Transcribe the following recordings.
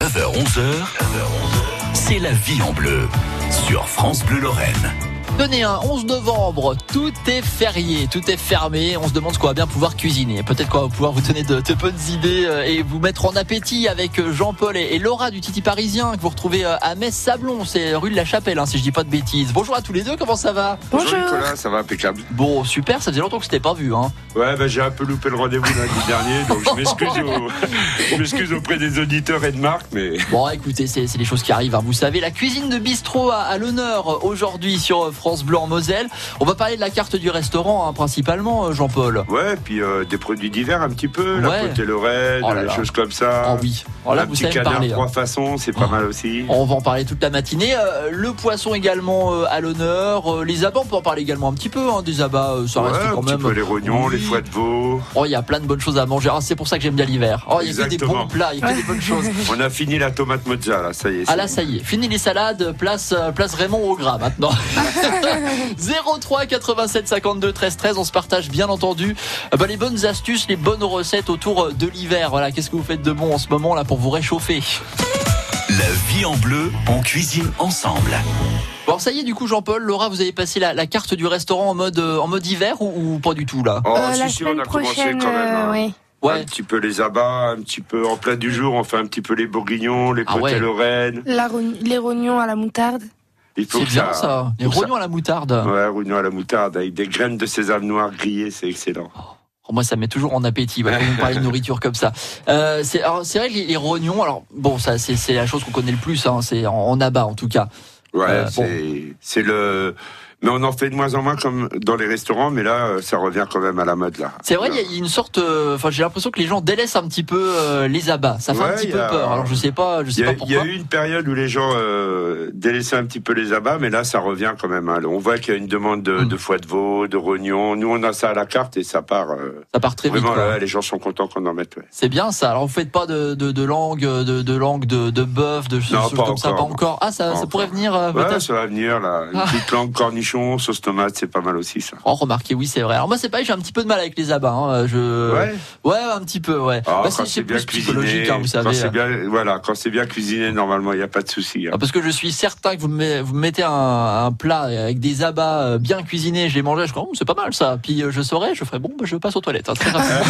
9h-11h, c'est la vie en bleu sur France Bleu Lorraine. Tenez, 11 novembre, tout est férié, tout est fermé. On se demande ce qu'on va bien pouvoir cuisiner. Peut-être qu'on va pouvoir vous donner de bonnes idées et vous mettre en appétit avec Jean-Paul et Laura du Titi Parisien que vous retrouvez à Metz-Sablon. C'est rue de la Chapelle, si je dis pas de bêtises. Bonjour à tous les deux, comment ça va? Bonjour Nicolas, ça va impeccable. Bon, super, ça faisait longtemps que je t'ai pas vu. Ouais, j'ai un peu loupé le rendez-vous lundi dernier, donc je m'excuse auprès des auditeurs et de Marc, mais... Bon, écoutez, c'est des choses qui arrivent. Vous savez, la cuisine de bistrot à l'honneur aujourd'hui sur France Bleu en Moselle. On va parler de la carte du restaurant, principalement, Jean-Paul. Ouais, puis des produits divers un petit peu, la côte et l'oreine, des choses comme ça. Oh oui. Alors là, un vous petit savez canard parler. 3 façons, c'est pas mal aussi. On va en parler toute la matinée. Le poisson également à l'honneur. Les abats, on peut en parler également un petit peu. Des abats, ça reste quand même. Un petit peu les rognons, les foies de veau. Oh, il y a plein de bonnes choses à manger. C'est pour ça que j'aime bien l'hiver. Oh, il y a que des bons plats, il y a que des bonnes choses. On a fini la tomate mozza, là, ça y est. Ah là, ça y est. Fini les salades, place Raymond au gras maintenant. 03 87 52 13 13, on se partage bien entendu les bonnes astuces, les bonnes recettes autour de l'hiver. Voilà, qu'est-ce que vous faites de bon en ce moment là pour vous réchauffer? La vie en bleu, on cuisine ensemble. Bon, ça y est, du coup, Jean-Paul, Laura, vous avez passé la carte du restaurant en mode hiver ou pas du tout là? La semaine prochaine, quand même. Oui. Ouais. Un petit peu les abats, un petit peu en plat du jour, on fait un petit peu les bourguignons, les côtes et l'oreine. Les rognons à la moutarde. C'est bien ça, les rognons à la moutarde. Ouais, rognons à la moutarde avec des graines de sésame noir grillées, c'est excellent. Moi, ça met toujours en appétit quand on parle de nourriture comme ça. C'est vrai que les rognons, alors bon, ça c'est la chose qu'on connaît le plus, c'est en abat en tout cas. Ouais, c'est le. Mais on en fait de moins en moins comme dans les restaurants, mais là, ça revient quand même à la mode là. C'est vrai, il y a une sorte. J'ai l'impression que les gens délaissent un petit peu les abats. Ça fait un petit peu peur. Alors je sais pas pourquoi. Il y a eu une période où les gens délaissaient un petit peu les abats, mais là, ça revient quand même. On voit qu'il y a une demande de foie de veau, de rognons. Nous, on a ça à la carte et ça part. Ça part très vite. Vraiment, les gens sont contents qu'on en mette. Ouais. C'est bien ça. Alors vous faites pas de langue, de bœuf, de choses comme ça, pas encore. Ah, ça pourrait venir. Ouais, ça va venir là. Une petite langue cornichon, sauce tomate, c'est pas mal aussi ça. Oh, remarquez, oui, c'est vrai. Alors moi, c'est pareil, j'ai un petit peu de mal avec les abats. Ouais, un petit peu, ouais. C'est plus cuisiné, psychologique, vous savez. Quand c'est bien cuisiné, normalement, il n'y a pas de souci. Parce que je suis certain que vous me mettez un plat avec des abats bien cuisinés, je les mangeais, je crois, c'est pas mal ça. Puis je saurais, je ferais je passe aux toilettes. Très rapidement.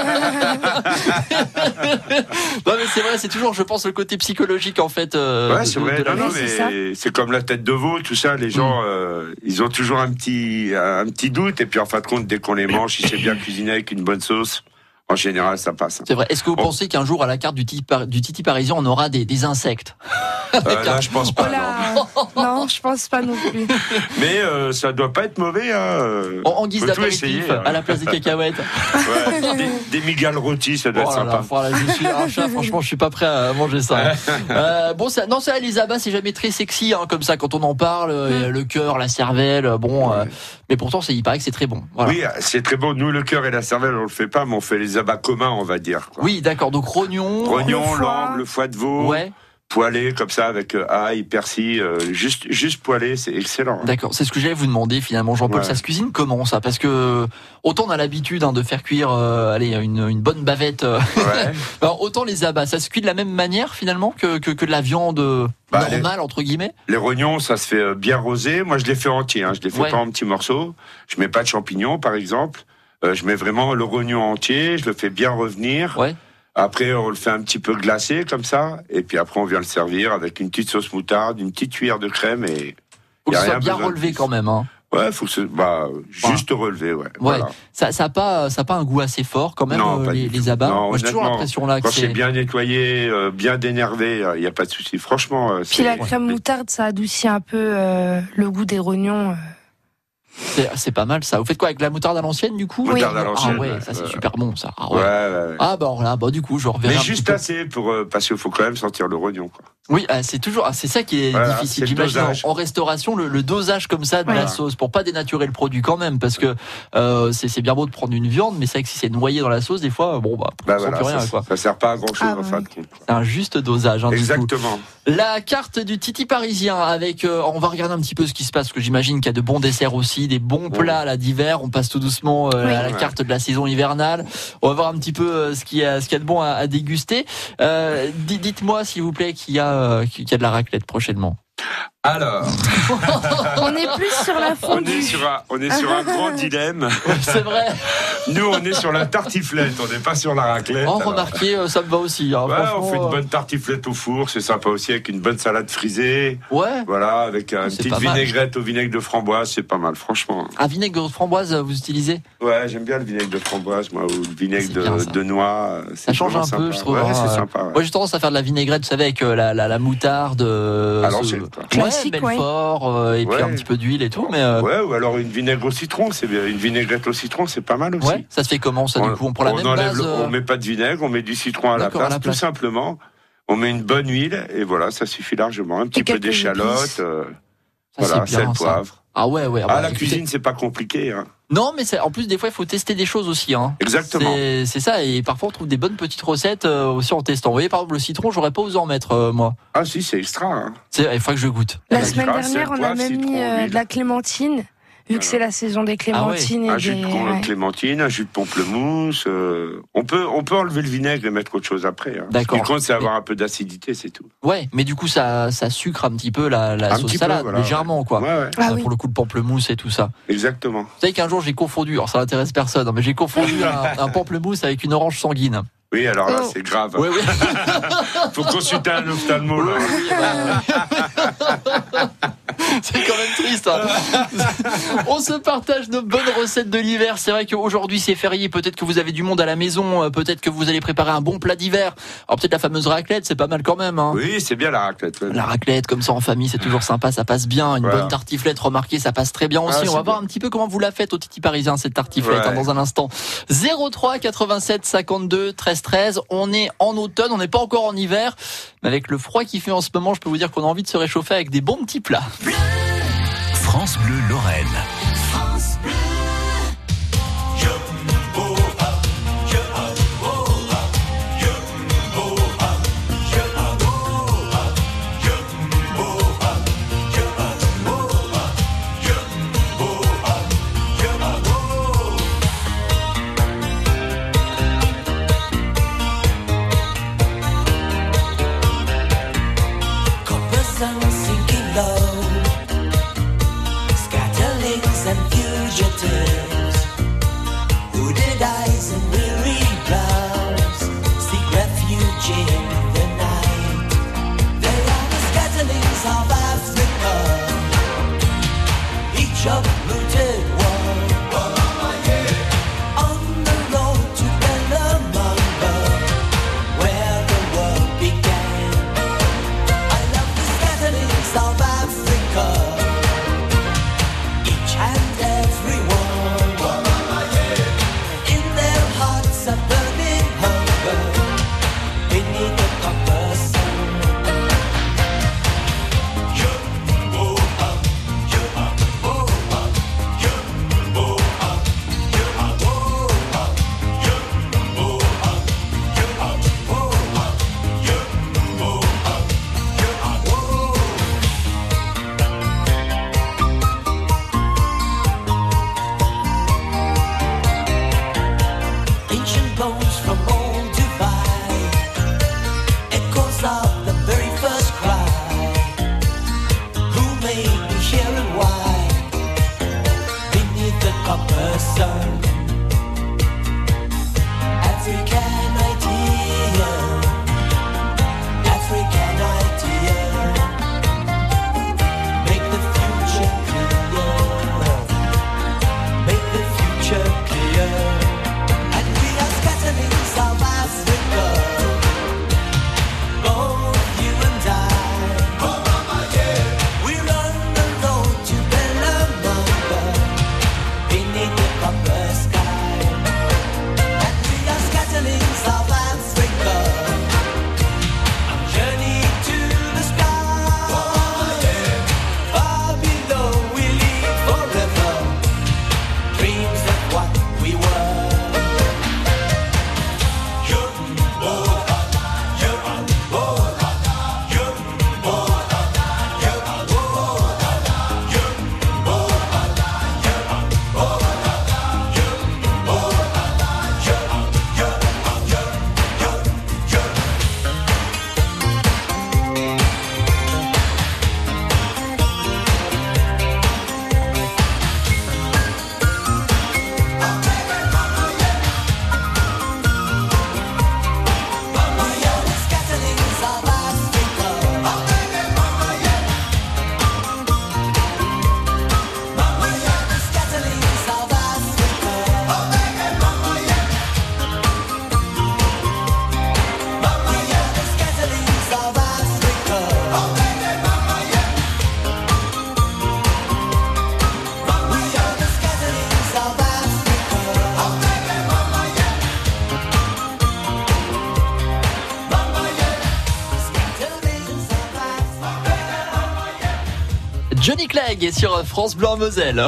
Non mais c'est vrai, c'est toujours, je pense, le côté psychologique en fait. C'est vrai. Mais c'est comme la tête de veau, tout ça. Les gens, ils ont toujours un petit doute, et puis en fin de compte, dès qu'on les mange, si c'est bien cuisiné avec une bonne sauce, en général, ça passe. C'est vrai. Est-ce que vous pensez qu'un jour, à la carte du Titi Parisien, on aura des insectes? Là, je pense pas. Non, je pense pas non plus. Mais ça doit pas être mauvais. En guise d'apéritif, à la place des cacahuètes. Ouais, des migales rôties, ça doit être sympa. Je suis un chat, franchement, je suis pas prêt à manger ça. Ça, les abats, c'est jamais très sexy, comme ça, quand on en parle, le cœur, la cervelle, mais pourtant, il paraît que c'est très bon. Voilà. Oui, c'est très bon. Nous, le cœur et la cervelle, on le fait pas, mais on fait les abats communs, on va dire. Quoi. Oui, d'accord. Donc, rognon, langue, le foie de veau. Ouais. Poêlé comme ça avec ail, persil, juste poêlé, c'est excellent. D'accord, c'est ce que j'allais vous demander finalement, Jean-Paul. Ouais. Ça se cuisine comment ça? Parce que autant on a l'habitude de faire cuire une bonne bavette, alors, autant les abats, ça se cuit de la même manière finalement que de la viande normale entre guillemets. Les rognons, ça se fait bien rosé. Moi, je les fais entiers, je les fais pas en petits morceaux. Je mets pas de champignons, par exemple. Je mets vraiment le rognon entier. Je le fais bien revenir. Ouais. Après, on le fait un petit peu glacé, comme ça. Et puis après, on vient le servir avec une petite sauce moutarde, une petite cuillère de crème et... Faut que ce soit bien relevé quand même, Ouais, faut que juste relevé, ouais. Voilà. Ça a pas un goût assez fort quand même, les abats. Non, moi, j'ai toujours l'impression là que c'est bien nettoyé, bien dénervé, il y a pas de souci. Franchement, puis la crème moutarde, ça adoucit un peu le goût des rognons. C'est pas mal ça. Vous faites quoi avec la moutarde à l'ancienne du coup? Moutarde à l'ancienne. Ah ouais, ça c'est super bon ça. Ouais. Ah du coup je reverrai. Mais juste assez parce qu'il faut quand même sentir le rognon quoi. Oui, c'est ça qui est difficile. J'imagine en restauration, le dosage comme ça de la sauce pour pas dénaturer le produit quand même, parce que c'est bien beau de prendre une viande, mais c'est vrai que si c'est noyé dans la sauce, des fois, ça sert plus rien, quoi. Ça sert pas à grand chose en fin de compte. C'est un juste dosage. Exactement. La carte du Titi parisien avec, on va regarder un petit peu ce qui se passe, parce que j'imagine qu'il y a de bons desserts aussi, des bons plats là d'hiver. On passe tout doucement à la carte de la saison hivernale. On va voir un petit peu ce qu'il y a de bon à déguster. Dites-moi s'il vous plaît qu'il y a de la raclette prochainement. Alors, on est plus sur la fondue. On est sur un grand dilemme. C'est vrai. Nous, on est sur la tartiflette, on n'est pas sur la raclette. Remarquez, ça me va aussi. Hein, on fait une bonne tartiflette au four, c'est sympa aussi, avec une bonne salade frisée. Ouais. Voilà, avec une petite vinaigrette au vinaigre de framboise, c'est pas mal, franchement. Un vinaigre de framboise, vous utilisez ? Ouais, j'aime bien le vinaigre de framboise, moi, ou le vinaigre de noix. Ça change un peu, je trouve. Ouais, c'est sympa. Ouais. Moi, j'ai tendance à faire de la vinaigrette, vous savez, avec la moutarde. Belfort, et puis un petit peu d'huile et tout. Mais ouais, ou alors une vinaigrette au citron, c'est pas mal aussi. Ouais, ça se fait comment ça, du coup? On prend la même base. On met pas de vinaigre, on met du citron à la place, tout simplement. On met une bonne huile, et voilà, ça suffit largement. Un petit peu d'échalote, sel, poivre. Ah ouais. La cuisine, c'est pas compliqué, hein. Non, mais en plus, des fois, il faut tester des choses aussi, hein. Exactement. C'est ça, et parfois, on trouve des bonnes petites recettes aussi en testant. Vous voyez, par exemple, le citron, j'aurais pas osé en mettre, moi. Ah si, c'est extra, hein. Il faut que je goûte. La semaine dernière, on a même mis de la clémentine. Vu que c'est la saison des clémentines. Un jus de clémentine, un jus de pamplemousse. On peut enlever le vinaigre et mettre autre chose après. Hein. D'accord. Ce qui compte, c'est avoir un peu d'acidité, c'est tout. Ouais, mais du coup, ça sucre un petit peu la sauce salade, légèrement, quoi. Ouais. Pour le coup, le pamplemousse et tout ça. Exactement. Vous savez qu'un jour, j'ai confondu, alors ça n'intéresse personne, mais j'ai confondu un pamplemousse avec une orange sanguine. Oui, alors là, c'est grave. Oui. Faut consulter un ophtalmo, là. C'est quand même triste, hein. On se partage nos bonnes recettes de l'hiver. C'est vrai qu'aujourd'hui c'est férié, peut-être que vous avez du monde à la maison, peut-être que vous allez préparer un bon plat d'hiver. Alors peut-être la fameuse raclette, c'est pas mal quand même, hein. Oui, c'est bien la raclette. Ouais. La raclette comme ça en famille, c'est toujours sympa, ça passe bien. Une bonne tartiflette, remarquez, ça passe très bien aussi. On va voir un petit peu comment vous la faites au Titi parisien, cette tartiflette, dans un instant. 03 87 52 13 13. On est en automne, on n'est pas encore en hiver, mais avec le froid qui fait en ce moment, je peux vous dire qu'on a envie de se réchauffer avec des bons petits plats. France Bleu Lorraine. France Bleu. Sinking low, scatterlings Johnny Clegg est sur France Bleu en Moselle.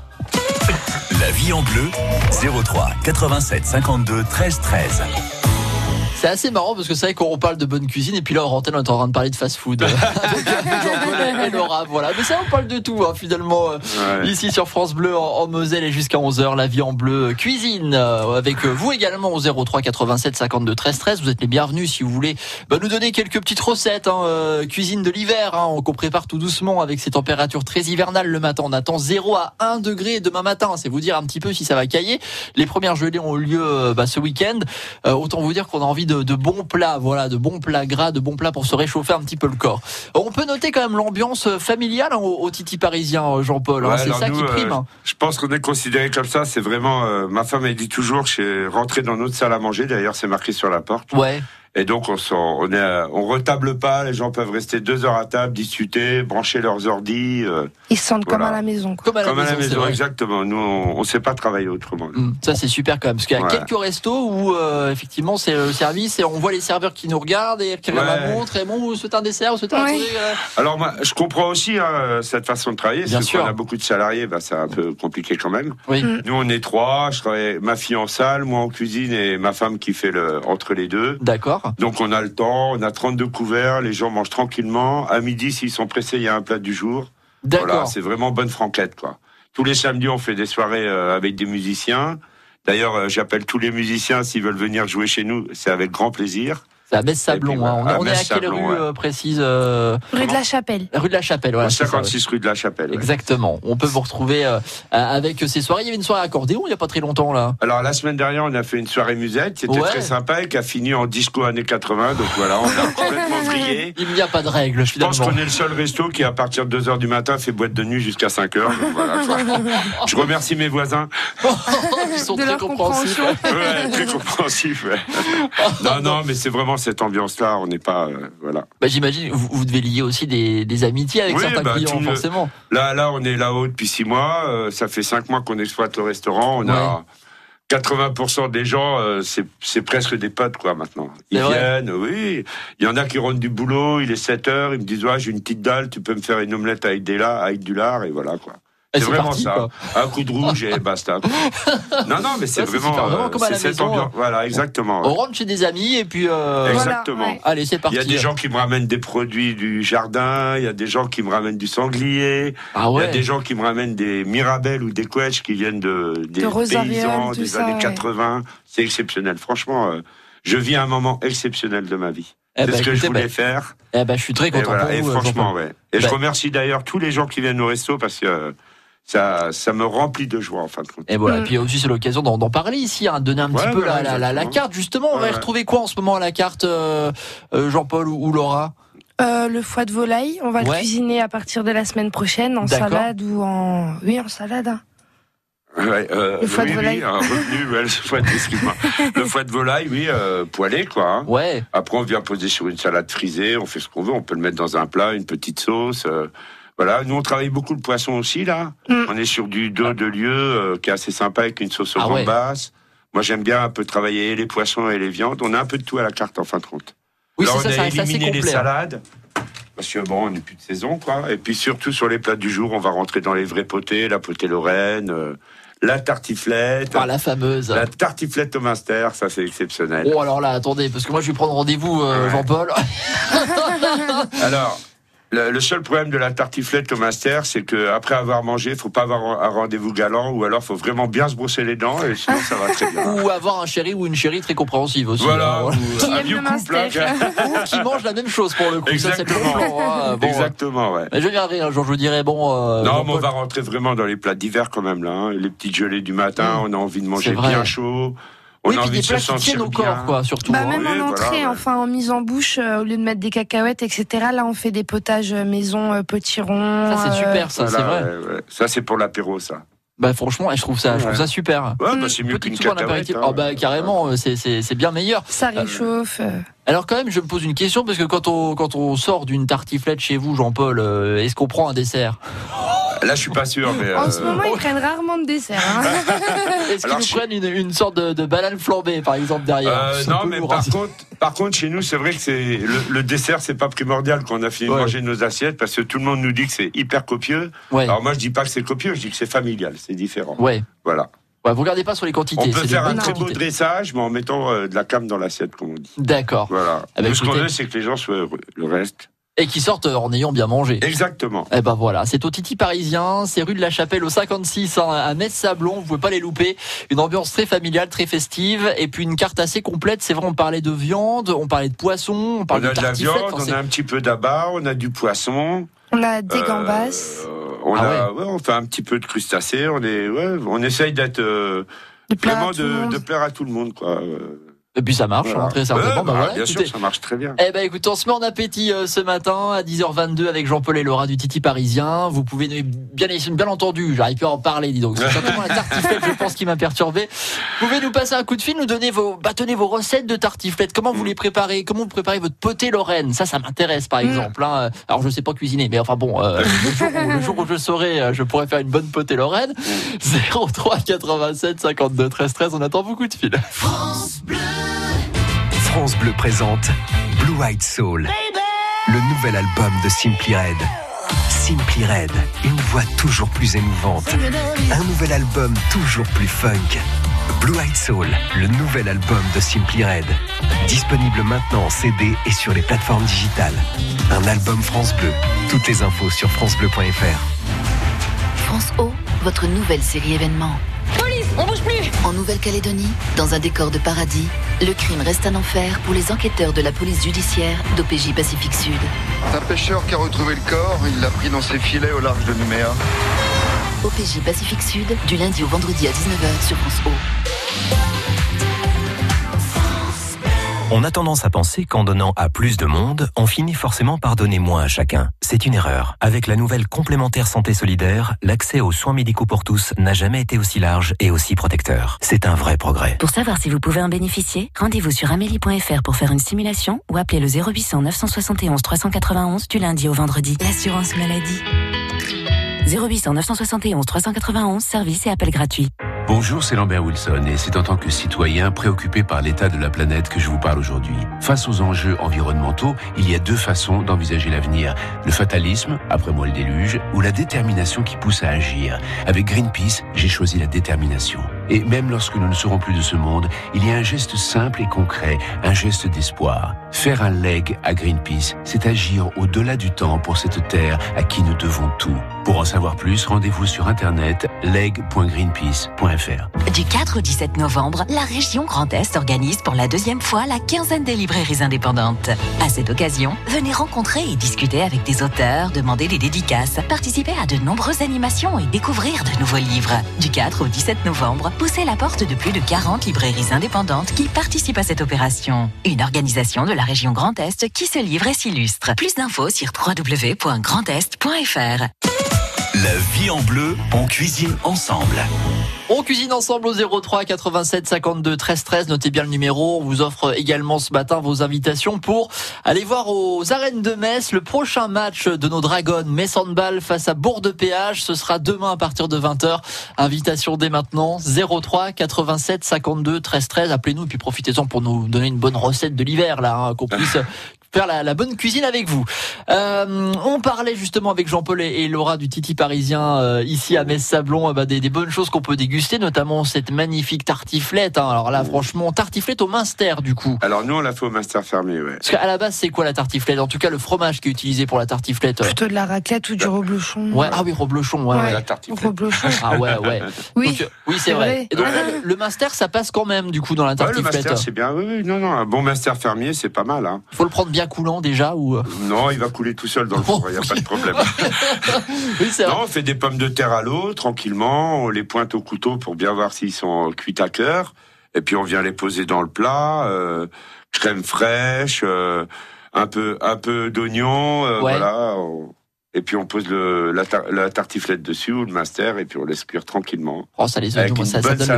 La vie en bleu, 03 87 52 13 13. C'est assez marrant parce que c'est vrai qu'on parle de bonne cuisine et puis là en antenne on est en train de parler de fast-food avec Jean-Paul et Laura, voilà. Mais ça on parle de tout finalement ici sur France Bleu en Moselle et jusqu'à 11h la vie en bleu cuisine avec vous également au 03 87 52 13 13. Vous êtes les bienvenus si vous voulez nous donner quelques petites recettes cuisine de l'hiver qu'on prépare tout doucement avec ces températures très hivernales le matin. On attend 0 à 1 degré demain matin, c'est vous dire un petit peu si ça va cailler. Les premières gelées ont eu lieu ce week-end. Autant vous dire qu'on a envie de bons plats, voilà, de bons plats gras, de bons plats pour se réchauffer un petit peu le corps. On peut noter quand même l'ambiance familiale au Titi parisien, Jean-Paul. C'est ça qui prime. Je pense qu'on est considéré comme ça. C'est vraiment. Ma femme elle dit toujours, je suis rentré dans notre salle à manger. D'ailleurs, c'est marqué sur la porte. Ouais. Et donc on retable pas, les gens peuvent rester 2 heures à table, discuter, brancher leurs ordis. Ils se sentent comme à la maison. Comme à la maison, exactement. Nous, on sait pas travailler autrement. Ça c'est super quand même, parce qu'il y a quelques restos où effectivement c'est le service et on voit les serveurs qui nous regardent et qui regardent la montre et vous souhaitez un dessert, vous souhaitez un truc. Alors moi, je comprends aussi cette façon de travailler. Bien sûr. On a beaucoup de salariés, c'est un peu compliqué quand même. Oui. Nous on est 3, je travaille ma fille en salle, moi en cuisine et ma femme qui fait entre les deux. D'accord. Donc on a le temps, on a 32 couverts, les gens mangent tranquillement. À midi, s'ils sont pressés, il y a un plat du jour. D'accord. Voilà, c'est vraiment bonne franquette, quoi. Tous les samedis, on fait des soirées avec des musiciens. D'ailleurs, j'appelle tous les musiciens s'ils veulent venir jouer chez nous, c'est avec grand plaisir. C'est à Metz-Sablon. On est à quelle rue précise Rue de la Chapelle. Rue de la Chapelle, voilà. 56 rue de la Chapelle. Exactement. On peut vous retrouver avec ces soirées. Il y avait une soirée accordéon il n'y a pas très longtemps là. Alors la semaine dernière, on a fait une soirée musette, c'était très sympa et qui a fini en disco années 80. Donc voilà, on a complètement vrillé. Il n'y a pas de règle. Je pense qu'on est le seul resto qui, à partir de 2h du matin, fait boîte de nuit jusqu'à 5h. Donc voilà, je remercie mes voisins. Ils sont très compréhensifs. Ouais, très compréhensifs. Ouais. Non, mais c'est vraiment cette ambiance-là, on n'est pas, voilà. J'imagine, vous devez lier aussi des amitiés avec certains clients, forcément. Là, on est là-haut depuis 6 mois. Ça fait 5 mois qu'on exploite le restaurant. On a 80% des gens, c'est presque des potes, quoi, maintenant. Ils viennent, oui. Il y en a qui rentrent du boulot, il est 7h, ils me disent, j'ai une petite dalle, tu peux me faire une omelette avec du lard, et voilà, quoi. C'est vraiment parti, ça. Quoi. Un coup de rouge et basta. Non, mais c'est vraiment comme à la maison. Ambiance. Voilà, exactement. On rentre chez des amis et puis. Exactement. Voilà, allez, c'est parti. Il y a des gens qui me ramènent des produits du jardin. Il y a des gens qui me ramènent du sanglier. Ah ouais. Il y a des gens qui me ramènent des mirabelles ou des couettes qui viennent des paysans des années 80. C'est exceptionnel. Franchement, je vis un moment exceptionnel de ma vie. C'est ce que je voulais faire. Je suis très content pour vous. Et franchement, Et je remercie d'ailleurs tous les gens qui viennent au resto parce que ça me remplit de joie en fin de compte. Et voilà. Puis aussi c'est l'occasion d'en parler ici, donner un petit peu la carte. Justement, on va y retrouver quoi en ce moment à la carte, Jean-Paul ou Laura? Le foie de volaille, on va le cuisiner à partir de la semaine prochaine en salade ou en salade. Le foie de volaille. Le foie de volaille, poêlé, quoi. Ouais. Après, on vient poser sur une salade frisée, on fait ce qu'on veut, on peut le mettre dans un plat, une petite sauce. Voilà, nous on travaille beaucoup le poisson aussi là. On est sur du dos de lieu qui est assez sympa avec une sauce aux gambas. Moi j'aime bien un peu travailler les poissons et les viandes. On a un peu de tout à la carte en fin de compte. Oui, alors, c'est ça, on a éliminé les salades parce que on n'est plus de saison quoi. Et puis surtout sur les plats du jour, on va rentrer dans les vrais potés, la potée lorraine. La tartiflette. La fameuse. La tartiflette au Munster, ça c'est exceptionnel. Oh alors là, attendez, parce que moi je vais prendre rendez-vous, Jean-Paul. Alors, le seul problème de la tartiflette au Munster, c'est que après avoir mangé, faut pas avoir un rendez-vous galant, ou alors faut vraiment bien se brosser les dents, et sinon ça va très bien. Ou avoir un chéri ou une chérie très compréhensive aussi. Voilà. Qui Un aime vieux le couple. Ou qui mange la même chose pour le coup. Exactement. Ça, c'est le bon plan, Exactement, ouais. Mais je viendrai un jour, je vous dirai non, mais on va rentrer vraiment dans les plats d'hiver quand même là. Les petites gelées du matin, on a envie de manger bien chaud. On a envie de se sentir au corps, quoi, surtout. Même en entrée, en mise en bouche, au lieu de mettre des cacahuètes, etc. Là, on fait des potages maison, potirons. Ça, c'est super, ça, c'est vrai. Ouais. Ça, c'est pour l'apéro, ça. Franchement, je trouve ça super. Ouais, c'est mieux qu'une cacahuète. Carrément, c'est bien meilleur. Ça réchauffe. Alors quand même, je me pose une question parce que quand on sort d'une tartiflette chez vous, Jean-Paul, est-ce qu'on prend un dessert? Là, je suis pas sûr, mais. En ce moment, ils prennent rarement de dessert. Hein. Est-ce qu'ils nous prennent une sorte de banane flambée, par exemple, derrière? Non, mais par contre, chez nous, c'est vrai que c'est le dessert, c'est pas primordial quand on a fini de manger nos assiettes, parce que tout le monde nous dit que c'est hyper copieux. Ouais. Alors moi, je dis pas que c'est copieux, je dis que c'est familial, c'est différent. Ouais. Voilà. Ouais, vous regardez pas sur les quantités. On peut faire un très beau dressage, mais en mettant de la crème dans l'assiette, comme on dit. D'accord. Voilà. Ce qu'on veut, c'est que les gens soient heureux. Le reste. Et qui sortent en ayant bien mangé. Exactement. Et ben voilà, c'est au Titi Parisien, c'est rue de la Chapelle au 56 à Metz-Sablon, vous pouvez pas les louper. Une ambiance très familiale, très festive, et puis une carte assez complète. C'est vrai, on parlait de viande, on parlait de poisson, on parlait de tartiflette. On a de la viande, on a un petit peu d'abat, on a du poisson. On a des gambas. On fait un petit peu de crustacés. On essaye d'être vraiment de plaire à tout le monde, quoi. Et puis ça marche, très certainement. Bien sûr, ça marche très bien. Eh ben écoute, on se met en appétit ce matin à 10h22 avec Jean-Paul et Laura du Titi Parisien. Vous pouvez bien entendu, j'arrive plus à en parler, dis donc. C'est certainement la tartiflette, je pense, qui m'a perturbé. Vous pouvez nous passer un coup de fil, nous donner vos recettes de tartiflette. Comment vous les préparez? Comment vous préparez votre potée lorraine? Ça m'intéresse, par exemple. Hein. Alors je sais pas cuisiner, mais enfin bon, le jour où je saurai, je pourrais faire une bonne potée lorraine. 03 87 52 13 13. On attend beaucoup de fil. France Bleu. France Bleu présente Blue Eyed Soul, le nouvel album de Simply Red. Simply Red, une voix toujours plus émouvante. Un nouvel album toujours plus funk. Blue Eyed Soul, le nouvel album de Simply Red. Disponible maintenant en CD et sur les plateformes digitales. Un album France Bleu. Toutes les infos sur francebleu.fr. France O, votre nouvelle série événement. Police, on bouge plus! En Nouvelle-Calédonie, dans un décor de paradis, le crime reste un enfer pour les enquêteurs de la police judiciaire d'OPJ Pacifique Sud. Un pêcheur qui a retrouvé le corps, il l'a pris dans ses filets au large de Nouméa. OPJ Pacifique Sud, du lundi au vendredi à 19h sur France O. On a tendance à penser qu'en donnant à plus de monde, on finit forcément par donner moins à chacun. C'est une erreur. Avec la nouvelle complémentaire santé solidaire, l'accès aux soins médicaux pour tous n'a jamais été aussi large et aussi protecteur. C'est un vrai progrès. Pour savoir si vous pouvez en bénéficier, rendez-vous sur amélie.fr pour faire une simulation ou appelez le 0800 971 391 du lundi au vendredi. L'assurance maladie. 0800 971 391, service et appel gratuit. Bonjour, c'est Lambert Wilson et c'est en tant que citoyen préoccupé par l'état de la planète que je vous parle aujourd'hui. Face aux enjeux environnementaux, il y a deux façons d'envisager l'avenir. Le fatalisme, après moi le déluge, ou la détermination qui pousse à agir. Avec Greenpeace, j'ai choisi la détermination. Et même lorsque nous ne serons plus de ce monde, il y a un geste simple et concret, un geste d'espoir. Faire un leg à Greenpeace, c'est agir au-delà du temps pour cette terre à qui nous devons tout. Pour en savoir plus, rendez-vous sur internet leg.greenpeace.fr. Du 4 au 17 novembre, la région Grand Est organise pour la deuxième fois la quinzaine des librairies indépendantes. À cette occasion, venez rencontrer et discuter avec des auteurs, demander des dédicaces, participer à de nombreuses animations et découvrir de nouveaux livres. Du 4 au 17 novembre, poussez la porte de plus de 40 librairies indépendantes qui participent à cette opération. Une organisation de la région Grand Est qui se livre et s'illustre. Plus d'infos sur www.grandest.fr. La vie en bleu, on cuisine ensemble. On cuisine ensemble au 03 87 52 13 13. Notez bien le numéro. On vous offre également ce matin vos invitations pour aller voir aux arènes de Metz le prochain match de nos Dragons. Metz Handball face à Bourg-de-Péage. Ce sera demain à partir de 20h. Invitation dès maintenant. 03 87 52 13 13. Appelez-nous et puis profitez-en pour nous donner une bonne recette de l'hiver là, qu'on puisse faire la bonne cuisine avec vous. On parlait justement avec Jean-Paul et Laura du Titi Parisien ici à Metz-Sablon des bonnes choses qu'on peut déguster, notamment cette magnifique tartiflette. Alors là, franchement, tartiflette au Munster du coup. Alors nous, on l'a fait au Munster fermé, ouais. Parce qu'à la base, c'est quoi la tartiflette? En tout cas, le fromage qui est utilisé pour la tartiflette. Plutôt de la raclette ou du reblochon. Ouais. Ah oui, reblochon. Ouais. La tartiflette. Reblochon. Ah ouais. Oui. Donc, oui, c'est vrai. Et donc le Munster, ça passe quand même du coup dans la tartiflette. Le Munster, c'est bien. Oui, non, un bon Munster fermier, c'est pas mal. Hein. Faut le prendre bien coulant déjà ou Non, il va couler tout seul dans le four, il n'y a pas de problème. Oui, c'est vrai. Non, on fait des pommes de terre à l'eau, tranquillement, on les pointe au couteau pour bien voir s'ils sont cuits à cœur, et puis on vient les poser dans le plat, crème fraîche, un peu d'oignon, voilà. Et puis on pose la tartiflette dessus ou le Munster et puis on laisse cuire tranquillement. Oh, ça les oignons, ça donne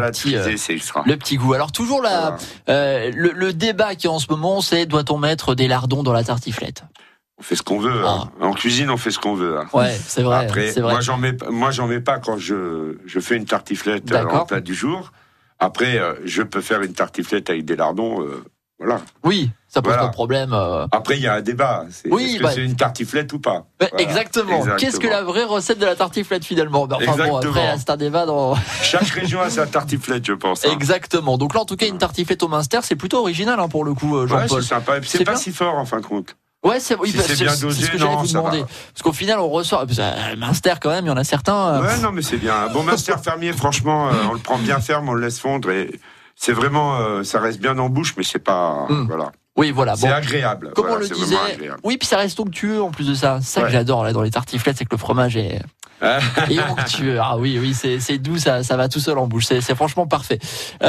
le petit goût. Alors toujours le débat qui est en ce moment, c'est doit-on mettre des lardons dans la tartiflette? On fait ce qu'on veut. Hein. En cuisine, on fait ce qu'on veut. Hein. Ouais, c'est vrai. Après, c'est vrai. Moi, j'en mets pas quand je fais une tartiflette en plat du jour. Après, je peux faire une tartiflette avec des lardons. Voilà. Oui, ça pose pas de problème. Après, il y a un débat. Est-ce que c'est une tartiflette ou pas? Voilà. Exactement. Qu'est-ce que la vraie recette de la tartiflette finalement? Enfin bon, après, c'est un débat dans. Chaque région a sa tartiflette, je pense. Hein. Exactement. Donc là, en tout cas, une tartiflette au Munster, c'est plutôt original pour le coup, Jean-Paul. Ouais, c'est sympa. C'est pas si fort en fin de compte. Ouais, c'est bien dosé, ce que j'allais vous demander. Parce qu'au final, on ressort. Munster, quand même, il y en a certains. Ouais, non, mais c'est bien. Un bon Munster fermier, franchement, on le prend bien ferme, on le laisse fondre et c'est vraiment, ça reste bien en bouche, mais c'est pas, voilà. Oui, voilà. C'est agréable. Comme on le disait. Oui, puis ça reste onctueux en plus de ça. C'est ça que j'adore là dans les tartiflettes, c'est que le fromage est. Et onctueux. Ah oui, c'est doux, ça va tout seul en bouche. C'est franchement parfait.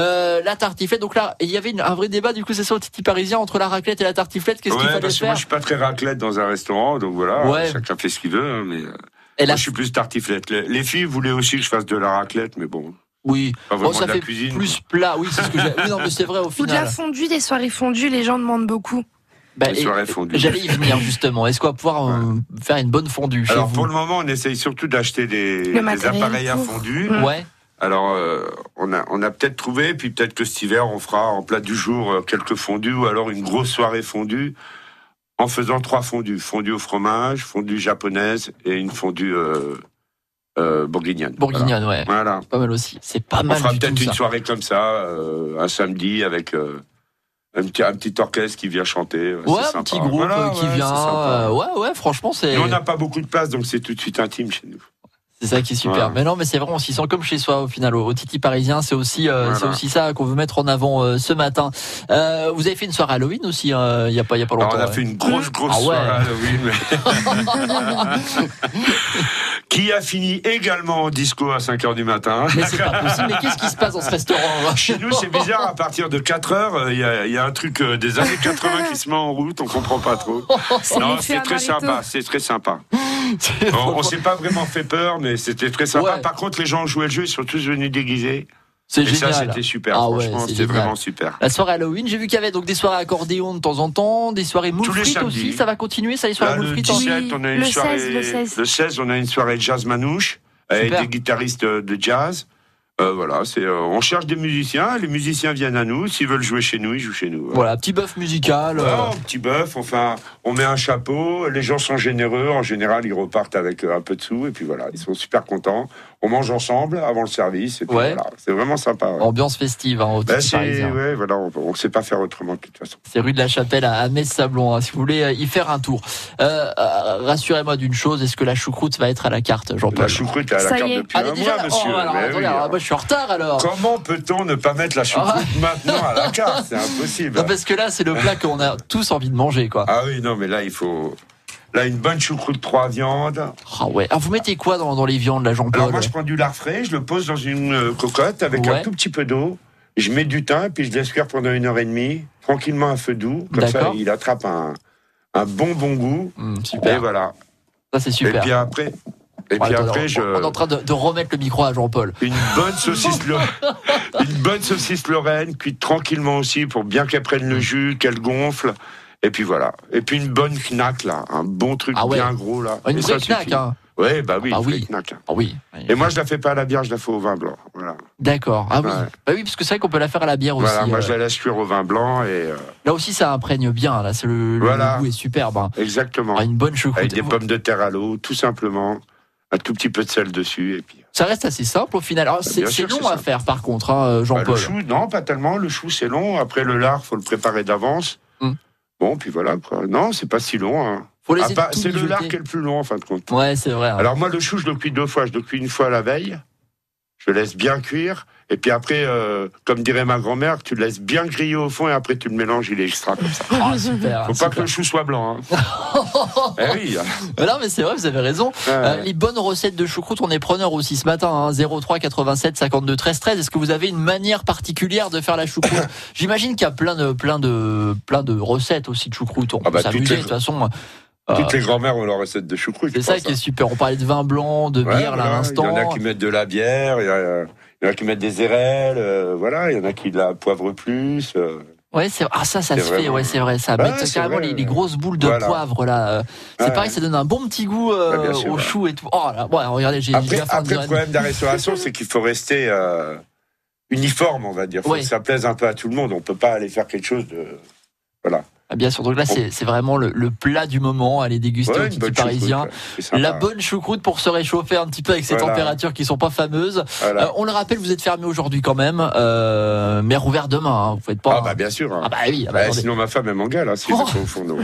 La tartiflette. Donc là, il y avait un vrai débat. Du coup, c'est ça au Titi Parisien entre la raclette et la tartiflette. Qu'est-ce qu'il fallait faire? Moi, je suis pas très raclette dans un restaurant, donc voilà. Chacun fait ce qu'il veut, mais. Moi, je suis plus tartiflette. Les filles voulaient aussi que je fasse de la raclette, mais bon. Oui, ça fait cuisine, plus plat. Oui, c'est ce que j'ai. Oui, non, mais c'est vrai au final. Ou de la fondue, des soirées fondues, les gens demandent beaucoup. Les soirées fondues. J'allais y venir justement. Est-ce qu'on va pouvoir faire une bonne fondue chez vous? Pour le moment, on essaye surtout d'acheter des appareils à fondue. Ouais. Alors, on a peut-être trouvé, puis peut-être que cet hiver, on fera en plat du jour quelques fondues, ou alors une grosse soirée fondue, en faisant 3 fondues. Fondue au fromage, fondue japonaise et une fondue bourguignonne. Bourguignonne, ouais. Voilà. Pas mal aussi. C'est pas mal. On fera peut-être une soirée comme ça, un samedi, avec un petit orchestre qui vient chanter. Ouais, un petit groupe qui vient. Ouais, franchement, c'est. Nous, on n'a pas beaucoup de place, donc c'est tout de suite intime chez nous. C'est ça qui est super. Ouais. Mais non, mais c'est vrai, on s'y sent comme chez soi au final. Au Titi Parisien, c'est aussi ça qu'on veut mettre en avant ce matin. Vous avez fait une soirée Halloween aussi, il y a pas longtemps. Alors, on a fait une grosse soirée Halloween. Qui a fini également en disco à 5h du matin. Mais c'est pas possible. Mais qu'est-ce qui se passe dans ce restaurant? Chez nous, c'est bizarre. À partir de 4h, il y a un truc des années 80 qui se met en route. On comprend pas trop. Non, c'est très sympa. C'est très sympa. On s'est pas vraiment fait peur, mais c'était très sympa. Par contre, les gens jouaient le jeu, ils sont tous venus déguisés. C'est génial. Ça, c'était super. Franchement, c'était vraiment super. La soirée Halloween, j'ai vu qu'il y avait donc des soirées accordéon de temps en temps, des soirées moules frites aussi. Ça va continuer, ça, les soirées moules frites? Le 17, on a une soirée. Le 16, on a une soirée jazz manouche avec des guitaristes de jazz. Voilà, on cherche des musiciens, les musiciens viennent à nous, s'ils veulent jouer chez nous, ils jouent chez nous. Voilà, petit bœuf musical. Petit bœuf, enfin, on met un chapeau, les gens sont généreux, en général ils repartent avec un peu de sous, et puis voilà, ils sont super contents. On mange ensemble avant le service, et puis voilà, c'est vraiment sympa. Ouais. Ambiance festive au Titi Parisien. Ouais, voilà, on ne sait pas faire autrement de toute façon. C'est rue de la Chapelle à Metz-Sablon, si vous voulez y faire un tour. Rassurez-moi d'une chose, est-ce que la choucroute va être à la carte, Jean-Paul? La choucroute est à la carte depuis un mois, monsieur. Moi je suis en retard alors. Comment peut-on ne pas mettre la choucroute maintenant à la carte? C'est impossible. Non, parce que là, c'est le plat qu'on a tous envie de manger, quoi. Ah oui, non, mais là, il faut. Là, une bonne choucroute 3 viandes. Ah ouais. Alors, vous mettez quoi dans les viandes, là, Jean-Paul? Alors, moi, je prends du lard frais, je le pose dans une cocotte avec un tout petit peu d'eau. Je mets du thym, puis je laisse cuire pendant 1h30, tranquillement à feu doux. Comme ça, il attrape un bon goût. Super. Et voilà. Ça, c'est super. Et puis après. On est en train de remettre le micro à Jean-Paul. Une bonne saucisse Lorraine, cuite tranquillement aussi pour bien qu'elle prenne le jus, qu'elle gonfle. Et puis voilà. Et puis une bonne knack là, un bon truc bien gros là. Une vraie knack, hein. Ouais, bah oui, une vraie knack. Ah oui. Et moi je la fais pas à la bière, je la fais au vin blanc. Voilà. D'accord. Ah oui. Bah oui, parce que c'est vrai qu'on peut la faire à la bière aussi. Voilà, moi je la laisse cuire au vin blanc et. Là aussi ça imprègne bien. Là, le goût est superbe. Hein. Exactement. Une bonne choucroute. Avec des pommes de terre à l'eau, tout simplement. Un tout petit peu de sel dessus et puis. Ça reste assez simple au final. Alors c'est long à faire par contre, hein, Jean-Paul. Le chou, non, pas tellement. Le chou c'est long. Après le lard, faut le préparer d'avance. Bon, puis voilà quoi. Non, c'est pas si long. Hein. C'est le lard qui est le plus long en fin de compte. Ouais, c'est vrai. Hein. Alors moi, le chou, je le cuis 2 fois. Je le cuis une fois la veille. Je le laisse bien cuire. Et puis après, comme dirait ma grand-mère, tu le laisses bien griller au fond et après tu le mélanges, il est extra comme ça. Ah, super. Faut pas que le chou soit blanc. Hein. Oui. Non, mais c'est vrai, vous avez raison. Les bonnes recettes de choucroute, on est preneur aussi ce matin. Hein, 03 87 52 13 13. Est-ce que vous avez une manière particulière de faire la choucroute? J'imagine qu'il y a plein de recettes aussi de choucroute. On peut s'amuser de toute façon. Toutes les grand-mères ont leur recette de choucroute. C'est ça qui est super. On parlait de vin blanc, de bière là à l'instant. Il y en a qui mettent de la bière, il y en a qui mettent des érelles, voilà, il y en a qui la poivre plus. Ouais, ça se fait, vraiment... ouais, c'est vrai, ça. Mettre carrément les grosses boules de poivre, là. C'est pareil, ça donne un bon petit goût au chou et tout. Oh là, ouais, regardez, j'ai après, le problème de la restauration, c'est qu'il faut rester uniforme, on va dire. Faut que ça plaise un peu à tout le monde. On peut pas aller faire quelque chose de... Voilà. Bien sûr, donc là c'est vraiment le plat du moment, aller déguster au Titi Parisien. La bonne choucroute pour se réchauffer un petit peu avec ces températures qui sont pas fameuses. On le rappelle, vous êtes fermé aujourd'hui quand même, mais rouvert demain. Vous faites pas. Bien sûr. Ah bah oui. Sinon ma femme elle m'engueule si je fais au fourneau.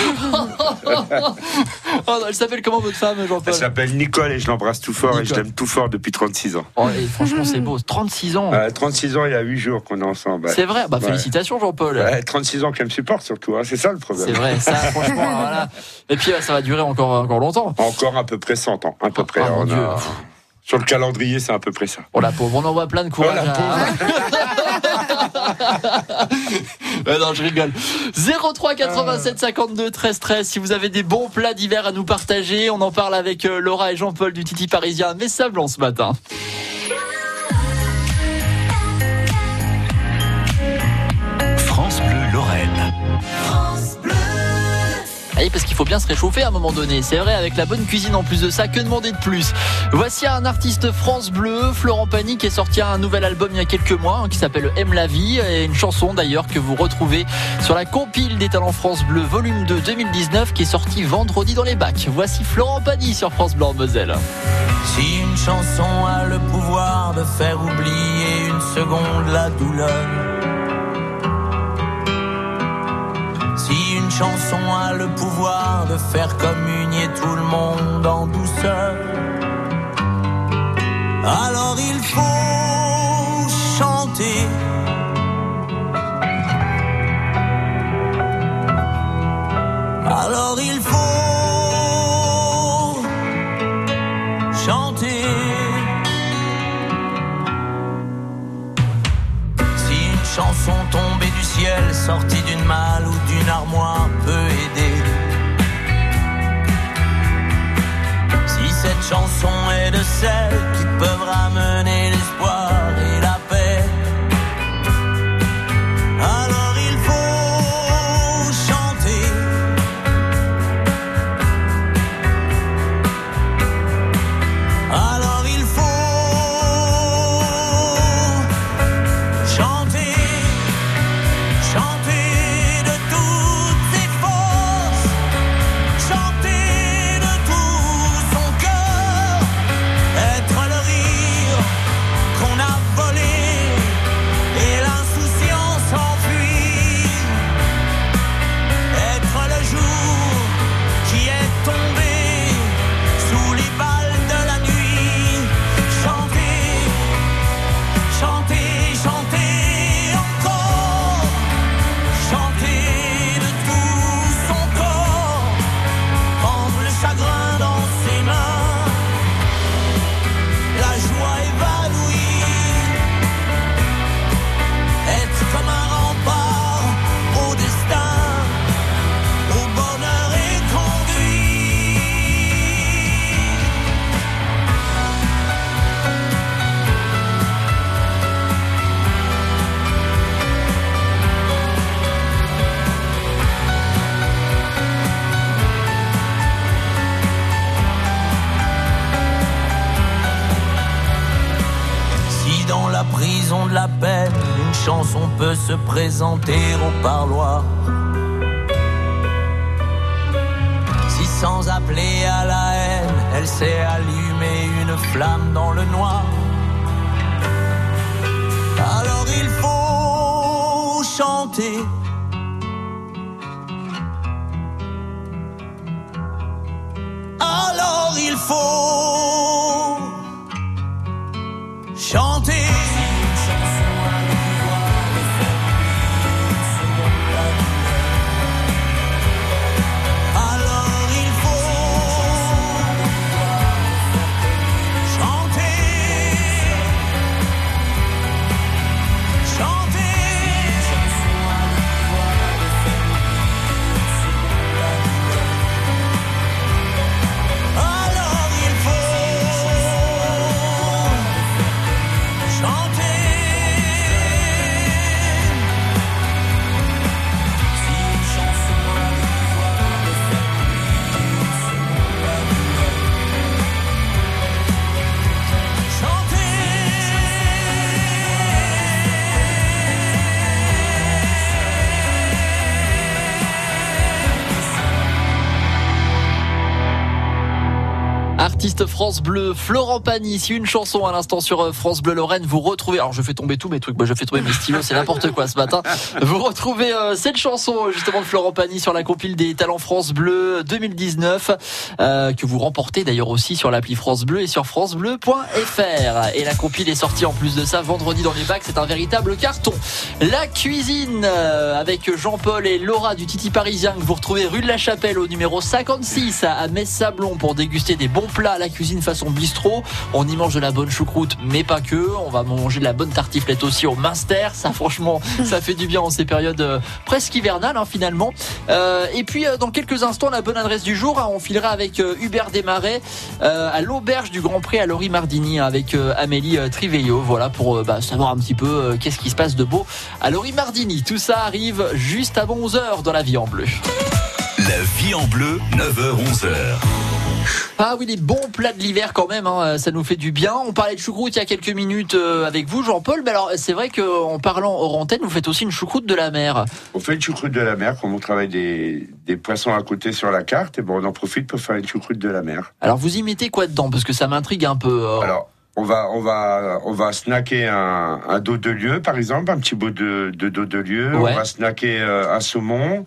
Elle s'appelle comment votre femme, Jean-Paul ? Elle s'appelle Nicole et je l'embrasse tout fort et je l'aime tout fort depuis 36 ans. Et franchement c'est beau, 36 ans. 36 ans, il y a 8 jours qu'on est ensemble. C'est vrai, félicitations Jean-Paul. 36 ans qu'elle me supporte surtout. C'est ça le problème. C'est vrai, ça, franchement, voilà. Et puis, ça va durer encore longtemps. Encore à peu près 100 ans. À peu près. Sur le calendrier, c'est à peu près ça. Oh la pauvre, on envoie plein de courage. Non, je rigole. 03 87 52 13 13. Si vous avez des bons plats d'hiver à nous partager, on en parle avec Laura et Jean-Paul du Titi Parisien. Message blanc ce matin. France Bleu Lorraine. Parce qu'il faut bien se réchauffer à un moment donné. C'est vrai, avec la bonne cuisine en plus de ça, que demander de plus ? Voici un artiste France Bleu, Florent Pagny, qui est sorti un nouvel album il y a quelques mois, qui s'appelle Aime la vie, et une chanson d'ailleurs que vous retrouvez sur la compile des talents France Bleu, volume 2 2019, qui est sorti vendredi dans les bacs. Voici Florent Pagny sur France Bleu en Moselle. Si une chanson a le pouvoir de faire oublier une seconde la douleur, si une chanson a le pouvoir de faire communier tout le monde en douceur, alors il faut chanter. Alors il faut chanter. Si une chanson tombée du ciel, sortie d'une malle ou d'une armoire peut aider, si cette chanson est de celles qui peuvent ramener l'espoir et la paix, alors il faut chanter. Alors il faut chanter, chanter de toutes ses forces, chanter de tout son cœur, être le rire qu'on a volé et l'insouciance enfuie, être le jour qui est tombé sous les balles de la nuit, chanter, chanter, chanter encore, chanter de tout son corps, prendre le chagrin dans ses mains, la joie évanouie, être comme un rempart au destin, au bonheur éconduit. Si dans la prison de la peine, une chanson peut se présenter au parloir, si sans appeler à la haine, elle sait allumer une flamme dans le noir, alors il faut chanter. Alors il faut chanter. Alors il faut chanter. Chanter. Alors il faut chanter. artiste France Bleu, Florent Pagny. Si une chanson à l'instant sur France Bleu Lorraine, vous retrouvez, alors je fais tomber tous mes trucs, je fais tomber mes stylos, c'est n'importe quoi ce matin. Vous retrouvez cette chanson justement de Florent Pagny sur la compile des talents France Bleu 2019, que vous remportez d'ailleurs aussi sur l'appli France Bleu et sur francebleu.fr. Et la compile est sortie en plus de ça vendredi dans les bacs, c'est un véritable carton. La cuisine avec Jean-Paul et Laura du Titi Parisien, que vous retrouvez rue de la Chapelle au numéro 56 à Metz-Sablon pour déguster des bons plats à la cuisine façon bistrot. On y mange de la bonne choucroute, mais pas que. On va manger de la bonne tartiflette aussi au Munster. Ça, franchement, ça fait du bien en ces périodes presque hivernales, finalement. Et puis, dans quelques instants, la bonne adresse du jour, on filera avec Hubert Desmarais à l'auberge du Grand Pré à Lori Mardini avec Amélie Triveillot. Voilà, pour savoir un petit peu qu'est-ce qui se passe de beau à Lori Mardini. Tout ça arrive juste avant 11h dans La Vie en Bleu. La Vie en Bleu, 9h-11h. Ah oui, les bons plats de l'hiver quand même, ça nous fait du bien. On parlait de choucroute il y a quelques minutes avec vous, Jean-Paul. Mais alors, c'est vrai qu'en parlant hors antenne, vous faites aussi une choucroute de la mer. On fait une choucroute de la mer, comme on travaille des poissons à côté sur la carte, et on en profite pour faire une choucroute de la mer. Alors, vous y mettez quoi dedans? Parce que ça m'intrigue un peu. Alors, on va snacker un dos de lieu, par exemple, un petit bout de dos de lieu. Ouais. On va snacker un saumon.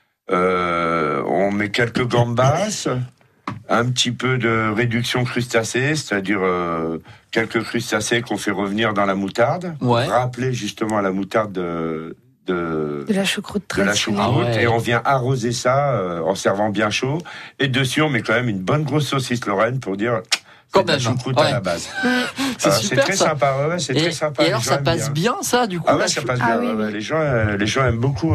On met quelques gambas. Un petit peu de réduction crustacée, c'est-à-dire quelques crustacés qu'on fait revenir dans la moutarde. Ouais. Rappeler justement à la moutarde de la choucroute traditionnelle. Et on vient arroser ça en servant bien chaud. Et dessus, on met quand même une bonne grosse saucisse Lorraine pour dire... C'est de la choucroute à la base. C'est très sympa. Ouais, c'est très sympa. Et alors, ça passe bien, ça, du coup? Ah ouais, ça passe bien. Oui. Les gens aiment beaucoup...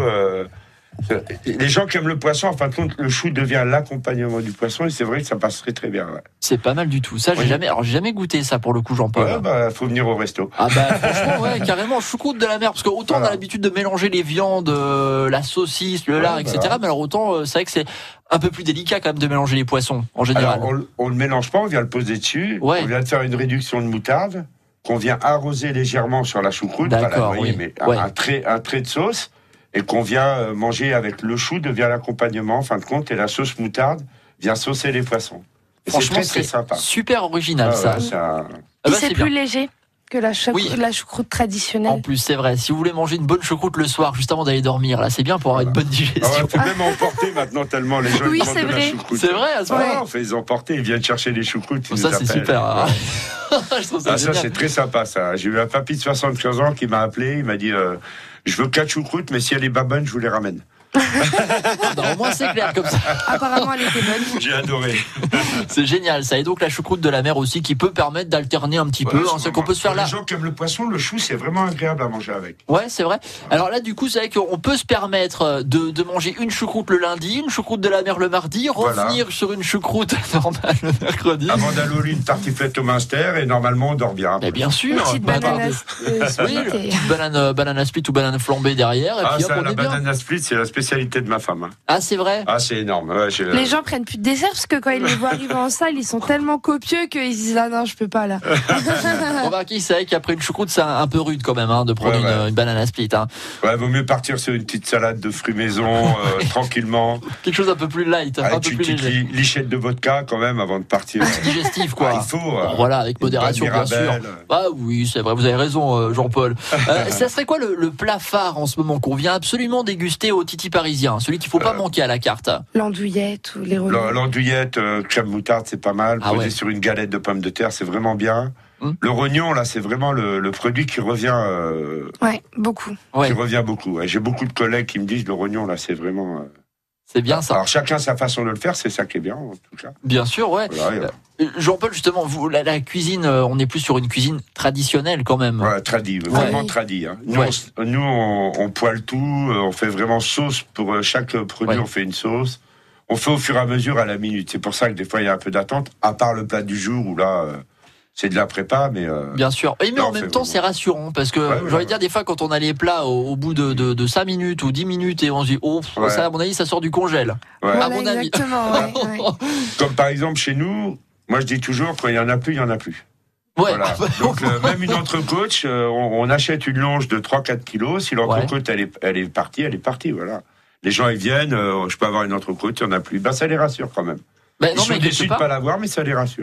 Les gens qui aiment le poisson, en fin de compte, le chou devient l'accompagnement du poisson et c'est vrai que ça passerait très bien. Ouais. C'est pas mal du tout. Ça, j'ai jamais goûté ça pour le coup, Jean-Paul. Faut venir au resto. Franchement, carrément, choucroute de la mer, parce qu'autant on a l'habitude de mélanger les viandes, la saucisse, le lard, etc. Mais alors autant, c'est vrai que c'est un peu plus délicat quand même de mélanger les poissons en général. Alors, on le mélange pas, on vient le poser dessus. Ouais. On vient de faire une réduction de moutarde qu'on vient arroser légèrement sur la choucroute. D'accord, mais un trait de sauce. Et qu'on vient manger avec le chou, devient l'accompagnement, en fin de compte, et la sauce moutarde vient saucer les poissons. Et franchement, c'est très sympa. Super original, ça. C'est plus léger que la choucroute traditionnelle. En plus, c'est vrai. Si vous voulez manger une bonne choucroute le soir, juste avant d'aller dormir, là, c'est bien pour avoir une bonne digestion. Il faut même emporter maintenant tellement les gens demandent de la choucroute. C'est vrai, à ce moment-là. On fait les emporter, ils viennent chercher les choucroutes. Ça, c'est super. Je trouve ça c'est très sympa, ça. J'ai eu un papy de 75 ans qui m'a appelé, il m'a dit... je veux 4 choucroutes, mais si elle est pas bonne, je vous les ramène. Au moins c'est clair comme ça. Apparemment elle était bonne. J'ai adoré. C'est génial ça. Et donc la choucroute de la mer aussi qui peut permettre d'alterner un petit peu. C'est qu'on peut se faire là. Les gens qui aiment le poisson, le chou c'est vraiment agréable à manger avec. Ouais, c'est vrai. Alors là du coup c'est vrai qu'on peut se permettre de manger une choucroute le lundi, une choucroute de la mer le mardi, revenir sur une choucroute normale le mercredi. Avant d'aller au lit, une tartiflette au Munster et normalement on dort bien. Et bien sûr. Une petite banane banane split ou banane flambée derrière. Et puis la banane split c'est la spécialité de ma femme. Ah c'est vrai. Ah c'est énorme. Ouais, les gens prennent plus de dessert parce que quand ils les voient arriver en salle, ils sont tellement copieux qu'ils se disent non je peux pas là. Remarquez, c'est vrai qu'après une choucroute c'est un peu rude quand même de prendre une banane split. Ouais, vaut mieux partir sur une petite salade de fruits maison tranquillement. Quelque chose un peu plus light, avec un peu plus léger. Une petite lichette de vodka quand même avant de partir. Digestif quoi. Il faut. Voilà, avec modération bien sûr. Ah oui, c'est vrai, vous avez raison Jean-Paul. Ça serait quoi le plat phare en ce moment qu'on vient absolument déguster au Titi Parisien, celui qu'il faut pas manquer à la carte? L'andouillette ou les rognons. L'andouillette, crème moutarde, c'est pas mal. Posé sur une galette de pommes de terre, c'est vraiment bien. Le rognon, là, c'est vraiment le produit qui revient. Beaucoup. Qui revient beaucoup. J'ai beaucoup de collègues qui me disent le rognon, là, c'est vraiment. C'est bien ça. Alors chacun sa façon de le faire, c'est ça qui est bien en tout cas. Bien sûr, ouais. Voilà, Jean-Paul, justement, vous, la cuisine, on est plus sur une cuisine traditionnelle quand même. Ouais, vraiment tradie. Hein. Nous, on poêle tout, on fait vraiment sauce pour chaque produit, on fait une sauce. On fait au fur et à mesure à la minute. C'est pour ça que des fois il y a un peu d'attente, à part le plat du jour où là. C'est de la prépa, mais... Bien sûr. Mais en même temps, c'est rassurant, parce que j'ai envie de dire, des fois, quand on a les plats au bout de 5 minutes ou 10 minutes, et on se dit, ça, à mon avis, ça sort du congèle. Voilà, à mon avis. Exactement, Comme par exemple, chez nous, moi, je dis toujours, quand il n'y en a plus, il n'y en a plus. Ouais. Voilà. Donc, même une entrecôte, on achète une longe de 3-4 kilos. Si l'entrecôte, elle est partie, voilà. Les gens, ils viennent, je peux avoir une entrecôte, il n'y en a plus. Ça les rassure quand même. Ils sont déçus de ne pas l'avoir, mais ça les rassure.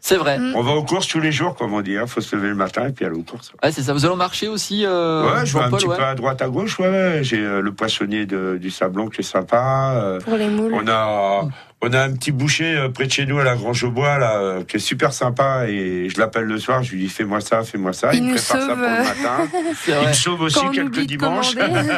C'est vrai. On va aux courses tous les jours, comme on dit. Faut se lever le matin et puis aller aux courses. Ouais, c'est ça. Vous allez au marché aussi, ouais, je vais un petit peu à droite, à gauche. Ouais. J'ai le poissonnier du Sablon qui est sympa. Pour les moules. On a un petit boucher près de chez nous à la Grange au Bois là, qui est super sympa et je l'appelle le soir, je lui dis fais-moi ça. Il me prépare ça pour le matin. Il me sauve aussi quelques dimanches.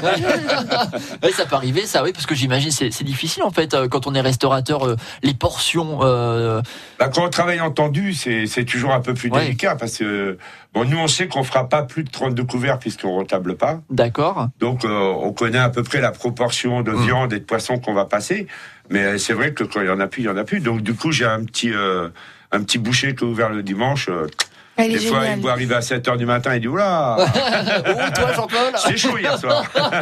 Oui, ça peut arriver, ça, oui, parce que j'imagine c'est difficile en fait quand on est restaurateur, les portions. Quand on travaille en tendu, c'est toujours un peu plus délicat parce que nous on sait qu'on fera pas plus de 32 couverts puisqu'on retable pas. D'accord. Donc on connaît à peu près la proportion de viande et de poisson qu'on va passer. Mais c'est vrai que quand il y en a plus, il y en a plus. Donc du coup, j'ai un petit boucher qui est ouvert le dimanche. Des fois, il doit arriver à 7h du matin, il dit oula. Toi, Jean-Paul. C'est chaud hier soir.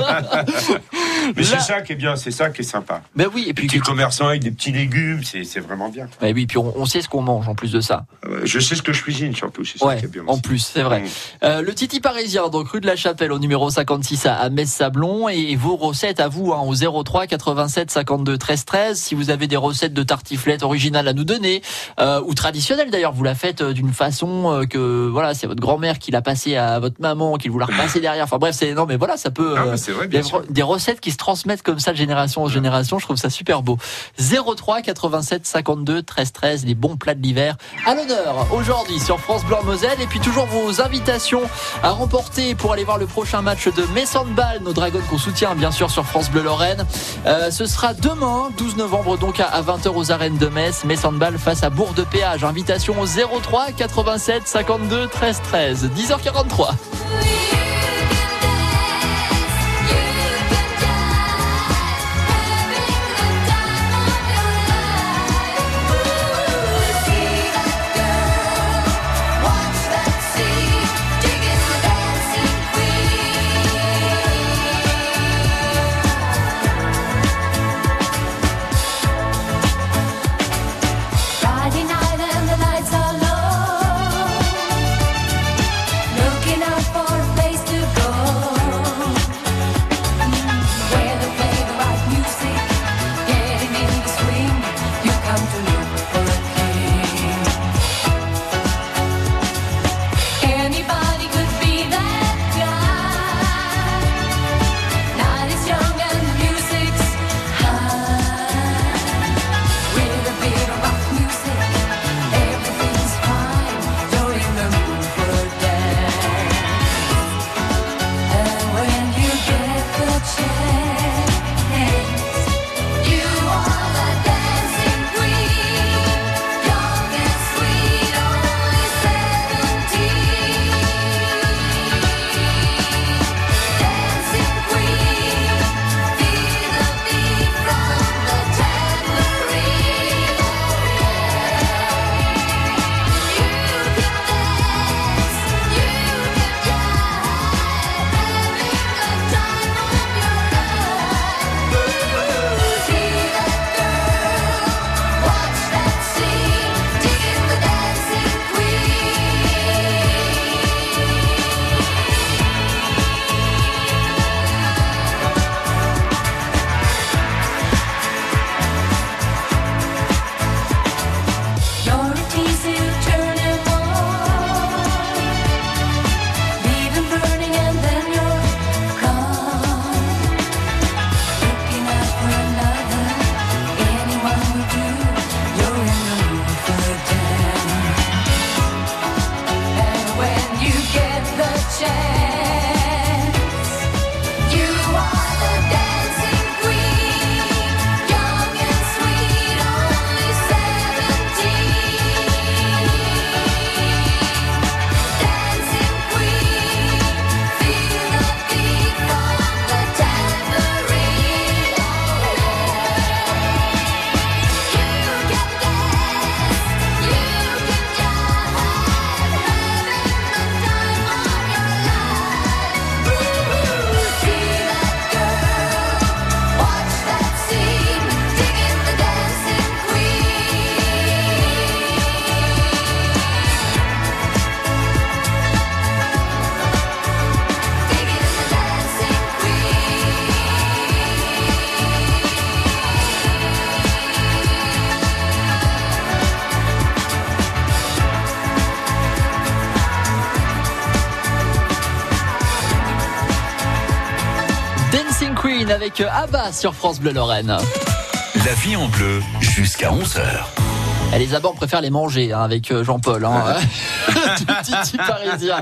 Mais c'est ça qui est bien, c'est ça qui est sympa. Ben oui, et puis petits commerçants avec des petits légumes, c'est vraiment bien. Et oui, puis on sait ce qu'on mange en plus de ça. Je sais ce que je cuisine surtout, c'est ça qui est bien. En plus, c'est vrai. Le Titi Parisien, donc rue de la Chapelle, au numéro 56 à Metz-Sablon, et vos recettes à vous au 03 87 52 13 13. Si vous avez des recettes de tartiflette originales à nous donner, ou traditionnelles d'ailleurs, vous la faites d'une façon que voilà, c'est votre grand-mère qui l'a passé à votre maman, qui vous l'a repassé derrière. Enfin bref, voilà, ça peut c'est vrai, des recettes qui se transmettent comme ça de génération en génération. Je trouve ça super beau. 03 87 52 13 13, les bons plats de l'hiver à l'honneur aujourd'hui sur France Bleu Moselle. Et puis toujours vos invitations à remporter pour aller voir le prochain match de Metz Handball, nos Dragons qu'on soutient bien sûr sur France Bleu Lorraine. Ce sera demain 12 novembre donc à 20h aux arènes de Metz. Metz Handball face à Bourg-de-Péage. Invitation au 03 87 52 13 13. 10h43. Friday night and the lights are low. Looking up avec Abba sur France Bleu Lorraine. La vie en bleu jusqu'à 11h. Et les abats, on préfère les manger avec Jean-Paul. Du titi parisien.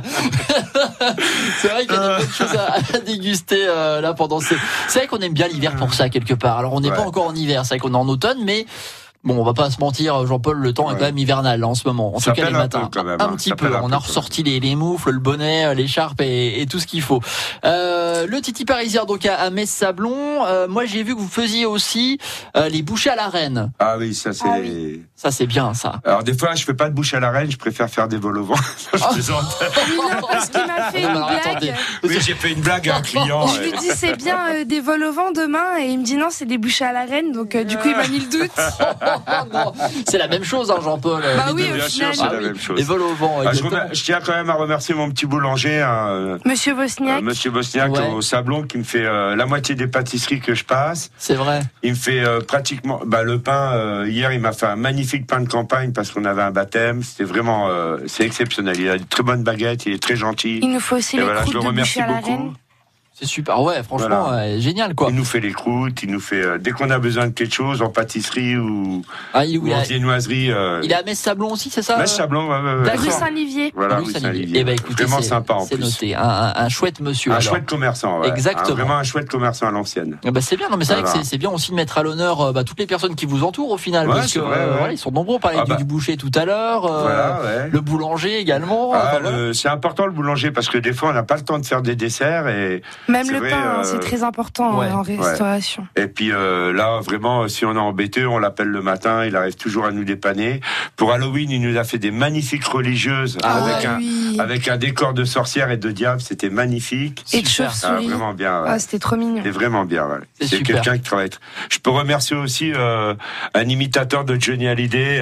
C'est vrai qu'il y a des bonnes choses à déguster là pendant ces... C'est vrai qu'on aime bien l'hiver pour ça quelque part. Alors on n'est pas encore en hiver, c'est vrai qu'on est en automne, mais... Bon, on va pas se mentir, Jean-Paul, le temps est quand même hivernal là, en ce moment. En tout cas, les matins. Un petit peu. On a ressorti les moufles, le bonnet, l'écharpe et tout ce qu'il faut. Le titi parisien, donc, à Metz-Sablon. Moi, j'ai vu que vous faisiez aussi les bouchées à la reine. Ah oui, ça c'est... Ça, c'est bien, ça. Alors, des fois, je fais pas de bouchées à la reine, je préfère faire des vols au vent. Je plaisante. Non, parce qu'il m'a fait une blague. Oui, j'ai fait une blague à un client. Je lui dis, c'est bien des vols au vent demain. Et il me dit, non, c'est des bouchées à la reine. Donc, du coup, il m'a mis le doute. Non, c'est la même chose, Jean-Paul. Bah oui, bien sûr, c'est la même chose. Les vols au vent. Je tiens quand même à remercier mon petit boulanger, Monsieur Bosniak. Monsieur Bosniak au Sablon, qui me fait la moitié des pâtisseries que je passe. C'est vrai. Il me fait pratiquement le pain. Hier, il m'a fait un magnifique pain de campagne parce qu'on avait un baptême. C'était vraiment, c'est exceptionnel. Il a une très bonne baguette, il est très gentil. Il nous faut aussi les croûtes de bouchées à la reine. C'est super, franchement, génial quoi. Il nous fait les croûtes, il nous fait dès qu'on a besoin de quelque chose en pâtisserie ou en viennoiserie. Il est à Metz-Sablon aussi, c'est ça? Metz-Sablon, rue Saint-Livier. Voilà, rue Saint-Livier. Eh ben écoutez, vraiment sympa en plus. C'est noté, un chouette monsieur. Chouette commerçant, exactement. Vraiment un chouette commerçant à l'ancienne. C'est bien, non mais c'est vrai que c'est bien aussi de mettre à l'honneur toutes les personnes qui vous entourent au final, parce que ils sont nombreux. On parlait du boucher tout à l'heure, le boulanger également. C'est important le boulanger parce que des fois on n'a pas le temps de faire des desserts et même le pain. C'est très important en restauration. Et puis là, vraiment, si on est embêté, on l'appelle le matin, il arrive toujours à nous dépanner. Pour Halloween, il nous a fait des magnifiques religieuses avec un décor de sorcières et de diables, c'était magnifique. Et de chauves-souris. Vraiment bien. C'était trop mignon. C'est vraiment bien. C'est quelqu'un qui travaille. Je peux remercier aussi un imitateur de Johnny Hallyday.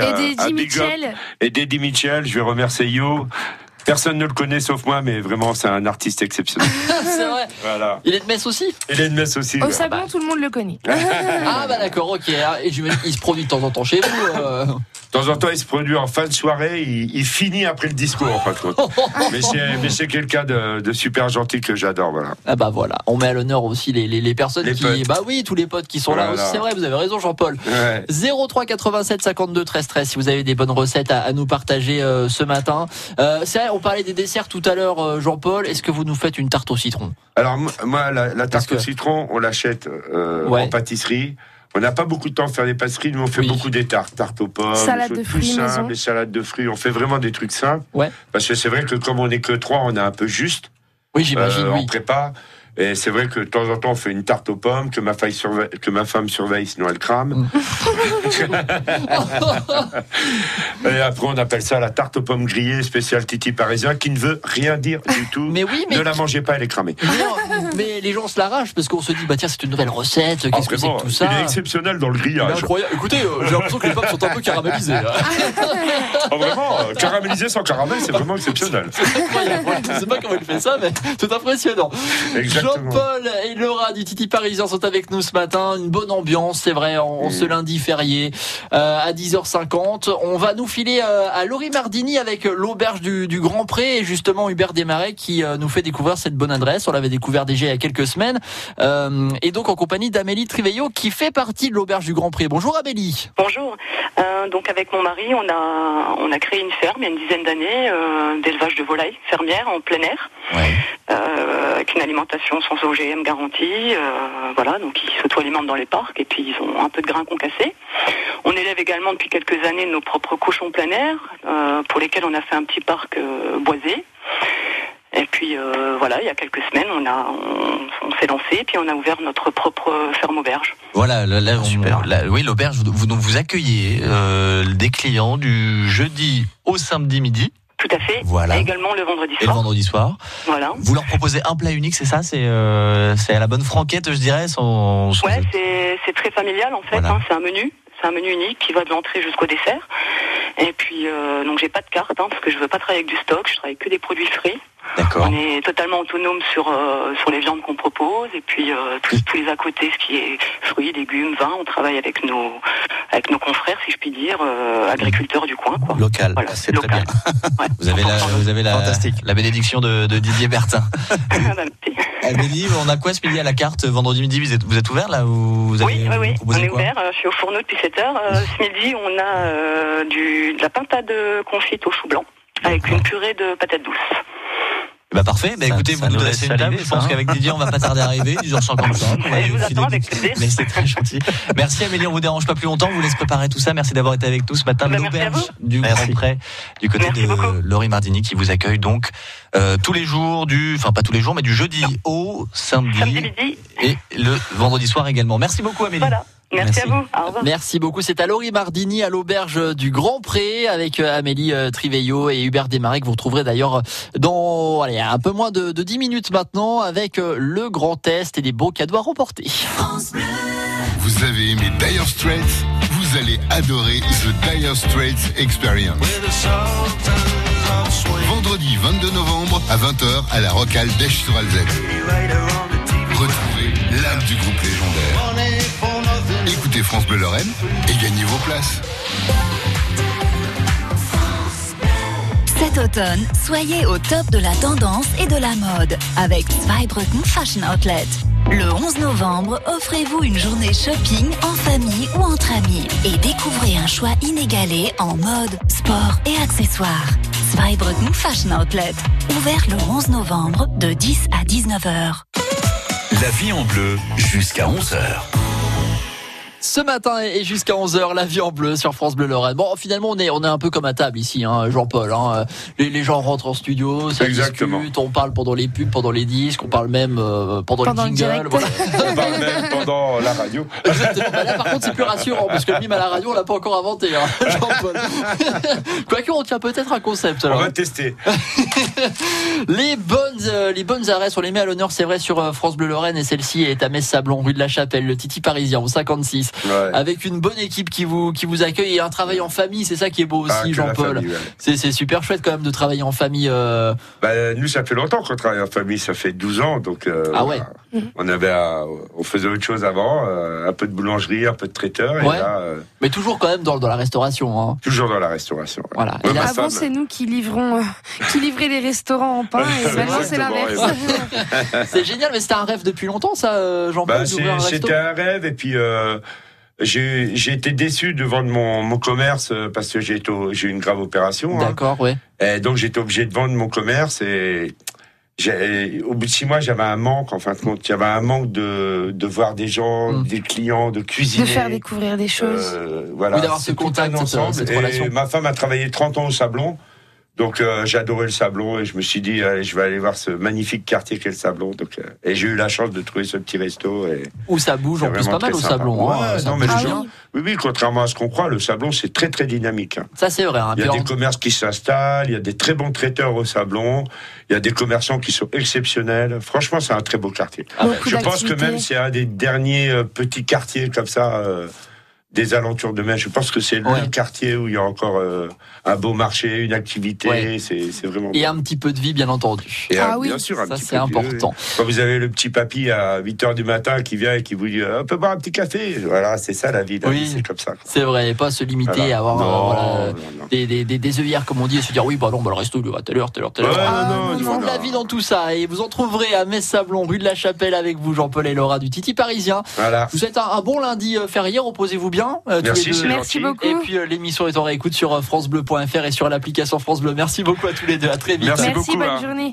Et d'Eddie Mitchell. Je vais remercier Yo. Personne ne le connaît sauf moi, mais vraiment, c'est un artiste exceptionnel. C'est vrai. Voilà. Il est de Metz aussi? Il est de Metz aussi. Au Sablon, tout le monde le connaît. D'accord, ok. Et il se produit de temps en temps chez vous De temps en temps, il se produit en fin de soirée, il finit après le disco, en fin de compte. mais c'est quelqu'un de super gentil que j'adore, voilà. Voilà. On met à l'honneur aussi les personnes potes. Tous les potes qui sont là aussi. C'est vrai, vous avez raison, Jean-Paul. 03 87 52 13 13, si vous avez des bonnes recettes à nous partager ce matin. C'est vrai, on parlait des desserts tout à l'heure, Jean-Paul. Est-ce que vous nous faites une tarte au citron? Alors, moi, la tarte au citron, on l'achète en pâtisserie. On n'a pas beaucoup de temps de faire des pâtisseries, nous on fait beaucoup des tartes aux pommes, salade de fruits maison. Les salades de fruits, on fait vraiment des trucs simples. Parce que c'est vrai que comme on n'est que 3, on est un peu juste. Oui, j'imagine, on prépare. Et c'est vrai que de temps en temps, on fait une tarte aux pommes que ma femme surveille, sinon elle crame. Et après, on appelle ça la tarte aux pommes grillées spéciale titi parisien, qui ne veut rien dire du tout. Mais ne la mangez pas, elle est cramée. Non, mais les gens se l'arrachent parce qu'on se dit, tiens, c'est une nouvelle recette. Qu'est-ce que c'est que tout ça? Il est exceptionnel dans le grillage. Incroyable. Écoutez, j'ai l'impression que les pommes sont un peu caramélisées. Vraiment, caramélisé sans caramel, c'est vraiment exceptionnel. C'est incroyable. Je ne sais pas comment il fait ça, mais c'est impressionnant. Exactement. Jean-Paul et Laura du Titi Parisien sont avec nous ce matin. Une bonne ambiance, c'est vrai, en ce lundi férié à 10h50. On va nous filer à Laurie Mardini avec l'auberge du Grand Pré et justement Hubert Desmarais qui nous fait découvrir cette bonne adresse. On l'avait découvert déjà il y a quelques semaines. Et donc en compagnie d'Amélie Triveillot qui fait partie de l'auberge du Grand Pré. Bonjour Amélie. Bonjour. Donc avec mon mari, on a créé une ferme il y a une dizaine d'années d'élevage de volailles fermières en plein air. Avec une alimentation sans OGM garantie, donc ils s'auto-alimentent dans les parcs et puis ils ont un peu de grains concassés. On élève également depuis quelques années nos propres cochons plein air, pour lesquels on a fait un petit parc boisé. Et puis il y a quelques semaines, on s'est lancé et puis on a ouvert notre propre ferme auberge. Voilà, l'auberge, vous accueillez des clients du jeudi au samedi midi. Tout à fait. Voilà. Et également le vendredi soir. Et le vendredi soir. Voilà. Vous leur proposez un plat unique, c'est ça? C'est à la bonne franquette, je dirais. C'est très familial en fait. Voilà. C'est un menu unique qui va de l'entrée jusqu'au dessert. Et puis donc j'ai pas de carte parce que je veux pas travailler avec du stock. Je travaille que des produits frais. D'accord. On est totalement autonome sur les viandes qu'on propose et puis tous les à côté, ce qui est fruits, légumes, vins. On travaille avec nos confrères, si je puis dire, agriculteurs du coin, quoi. Local, c'est local. Très bien. Ouais. Vous avez la bénédiction de Didier Bertin. Amélie, on a quoi ce midi à la carte? Vendredi midi, vous êtes ouvert là ou vous Oui, on est quoi? ouvert. Je suis au fourneau depuis 7h. Ce midi, on a de la pintade confite au chou blanc avec une purée de patates douces. Bah parfait, écoutez, vous nous dressez une table, je pense qu'avec Didier on va pas tarder à arriver, 10h55. Je vous attends avec plaisir. Mais c'est très gentil. Merci Amélie, on vous dérange pas plus longtemps, on vous laisse préparer tout ça, merci d'avoir été avec nous ce matin de l'auberge du Grand Pré, du côté de Laurie Mardini qui vous accueille donc tous les jours enfin pas tous les jours, mais du jeudi au samedi midi et le vendredi soir également. Merci beaucoup Amélie. Voilà. Merci à vous. Au revoir. Merci beaucoup. C'est à Laurie Mardini à l'auberge du Grand Pré avec Amélie Triveillot et Hubert Desmarais que vous retrouverez d'ailleurs dans un peu moins de 10 minutes maintenant avec le grand test et des beaux cadeaux à remporter. Vous avez aimé Dire Straits? Vous allez adorer The Dire Straits Experience. Vendredi 22 novembre à 20h à la Rocale d'Esch-sur-Alzette. Retrouvez l'âme du groupe légendaire. Écoutez France Bleu Lorraine et gagnez vos places. Cet automne, soyez au top de la tendance et de la mode avec Zweibrücken Fashion Outlet. Le 11 novembre, offrez-vous une journée shopping en famille ou entre amis et découvrez un choix inégalé en mode, sport et accessoires. Zweibrücken Fashion Outlet, ouvert le 11 novembre de 10 à 19h. La vie en bleu jusqu'à 11h. Ce matin et jusqu'à 11h, la vie en bleu sur France Bleu Lorraine. Bon, finalement, on est un peu comme à table ici, Jean-Paul. Les gens rentrent en studio, ça discute, on parle pendant les pubs, pendant les disques, on parle même pendant les jingles. Voilà. On parle même pendant la radio. Exactement. Là, par contre, c'est plus rassurant parce que le mime à la radio, on l'a pas encore inventé, Jean-Paul. Quoique, on tient peut-être un concept. Alors. On va tester. Les bonnes adresses, on les met à l'honneur, c'est vrai, sur France Bleu Lorraine, et celle-ci est à Metz-Sablon, rue de la Chapelle, le Titi Parisien, au 56. Ouais. Avec une bonne équipe qui vous accueille et un travail en famille, c'est ça qui est beau aussi, Jean-Paul. Famille, ouais. C'est super chouette quand même de travailler en famille. Nous, ça fait longtemps qu'on travaille en famille, ça fait 12 ans, donc ouais. On faisait autre chose avant, un peu de boulangerie, un peu de traiteur. Ouais. Et là, mais toujours quand même dans la restauration. Toujours dans la restauration. Ouais. Voilà. Et là, avant, c'est nous qui livraient les restaurants en pain, et maintenant c'est l'inverse. C'est génial, mais c'était un rêve depuis longtemps, ça, Jean-Paul. C'était un rêve, et puis j'ai été déçu de vendre mon commerce parce que j'ai eu une grave opération. D'accord, ouais. Et donc j'étais obligé de vendre mon commerce, et au bout de 6 mois, j'avais un manque, en fin de compte. Il y avait un manque de voir des gens, des clients, de cuisiner. De faire découvrir des choses. Voilà. Oui, d'avoir ce contact, cette relation. Ma femme a travaillé 30 ans au Sablon. Donc j'ai adoré le Sablon, et je me suis dit allez, je vais aller voir ce magnifique quartier qu'est le Sablon. Donc et j'ai eu la chance de trouver ce petit resto, et où ça bouge en plus pas mal au Sablon. Ouais, non, mais les gens, oui, contrairement à ce qu'on croit, le Sablon c'est très très dynamique. Ça c'est vrai. Il y a des commerces qui s'installent, il y a des très bons traiteurs au Sablon, il y a des commerçants qui sont exceptionnels. Franchement, c'est un très beau quartier. Je pense que même c'est un des derniers petits quartiers comme ça. Des alentours de Metz, je pense que c'est le quartier où il y a encore un beau marché, une activité, c'est vraiment et bon. Un petit peu de vie, bien entendu. Et bien sûr, ça c'est important. Quand vous avez le petit papy à 8h du matin qui vient et qui vous dit on peut boire un petit café, voilà, c'est ça la vie, c'est comme ça. C'est vrai, et pas se limiter à avoir des œillères comme on dit, et se dire le resto il est à telle heure. Il faut de la vie dans tout ça, et vous en trouverez à Metz-Sablon, rue de la Chapelle, avec vous Jean-Paul et Laura du Titi Parisien. Voilà. Je vous souhaite un bon lundi férié, reposez-vous bien. Merci beaucoup. Et puis l'émission est en réécoute sur francebleu.fr et sur l'application France Bleu. Merci beaucoup à tous les deux, à très vite. Merci beaucoup, bonne journée.